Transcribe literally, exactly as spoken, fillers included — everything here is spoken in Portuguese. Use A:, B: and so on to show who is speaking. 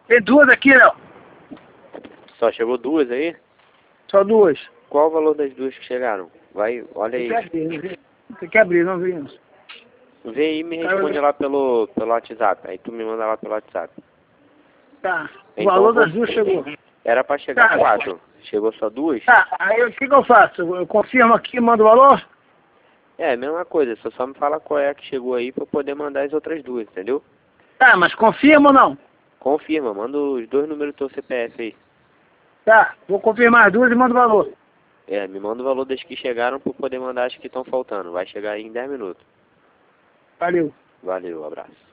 A: Tem duas aqui, Léo.
B: Só chegou duas aí?
A: Só duas.
B: Qual o valor das duas que chegaram? Vai, olha aí.
A: Tem que abrir, não vi. Tem que abrir, não vi isso.
B: Vê aí e me responde lá pelo, pelo WhatsApp. Aí tu me manda lá pelo WhatsApp.
A: Tá. O
B: Então,
A: valor
B: vou-
A: das duas chegou.
B: Era pra chegar
A: Tá.
B: quatro. Chegou só duas?
A: Tá, aí o que, que eu faço? Eu confirmo aqui e mando o valor?
B: É, mesma coisa. Você só me fala qual é a que chegou aí pra eu poder mandar as outras duas, entendeu?
A: Tá, mas confirma ou não?
B: Confirma, manda os dois números do teu C P F aí.
A: Tá, vou confirmar as duas e mando o valor.
B: É, me manda o valor das que chegaram pra eu poder mandar as que estão faltando. Vai chegar aí em dez minutos.
A: Valeu.
B: Valeu, abraço.